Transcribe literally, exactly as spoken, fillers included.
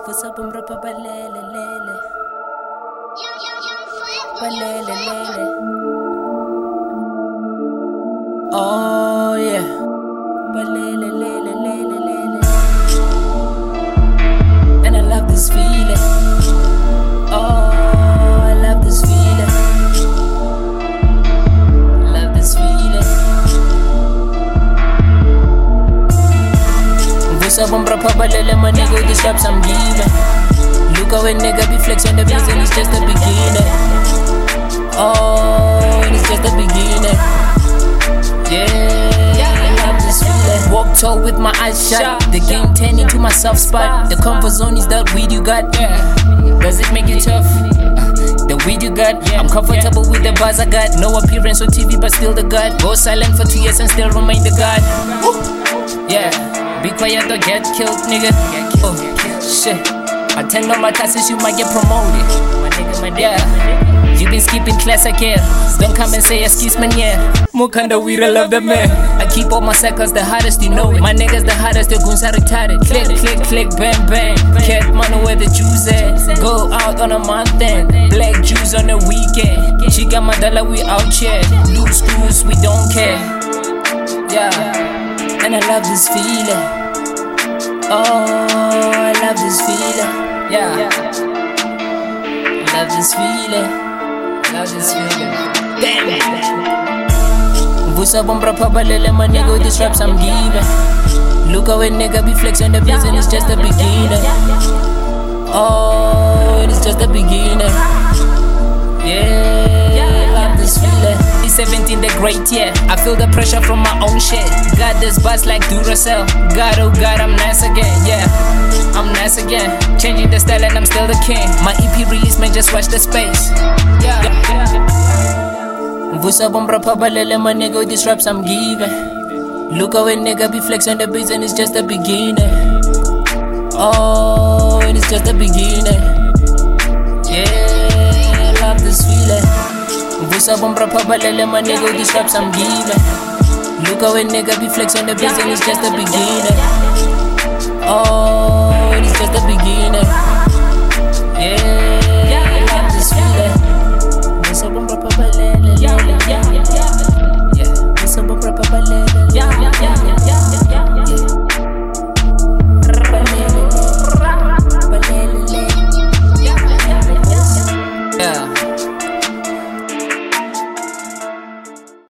Fusa bumbra pa balele lele. Balele lele. Oh yeah. Balele lele lele lele. And I love this feeling. Oh, I love this feeling. Love this feeling. Fusa bumbra pa balele, my nigga, with the straps I'm giving. Look how a nigga be flexing the biz and it's just the beginning. Oh, and it's just the beginning. Yeah, I love this feeling. Walk tall with my eyes shut. The game turning to my soft spot. The comfort zone is that weed you got. Does it make you tough? The weed you got. I'm comfortable with the bars I got. No appearance on T V but still the god. Go silent for two years and still remain the god. Yeah, be quiet or get killed, nigga. Oh, shit. Attend on my classes, you might get promoted. My nigga, my yeah. You been skipping class again. Don't come and say excuse me, yeah. Mukanda, we love the man. I keep all my circles the hardest, you know it. My niggas the hardest, the goons are retarded. Click, click, click, bang, bang. Cat money where the Jews at. Go out on a month end. Black Jews on the weekend. She got my dollar, we out here. Loose screws, we don't care. Yeah, and I love this feeling. Oh, I love this feeling. Yeah, love this feeling. Love this feeling. Damn it. Vusa bumbra pa balele, my nigga, with the straps I'm giving. Look how a nigga be flexing the biz and it's just the beginning. Oh, and it's just the beginning. Yeah, love this feeling. It's seventeen the great, yeah. I feel the pressure from my own shit. Got this buzz like Duracell. God, oh God, I'm nice again, yeah. I'm nice again. Changing the style and I'm still the king. My E P release, man, just watch the space. Yeah. Vusa bumbra pa balele, my nigga, with these raps I'm giving. Look how a nigga be flexing the biz and it's just the beginning. Oh, and it's just the beginning. Yeah, love this feeling. Vusa bumbra pa balele, my nigga, with these raps I'm giving. Look how a nigga be flexing the biz and it's just the beginning. Oh, and it's just the beginning. Yeah.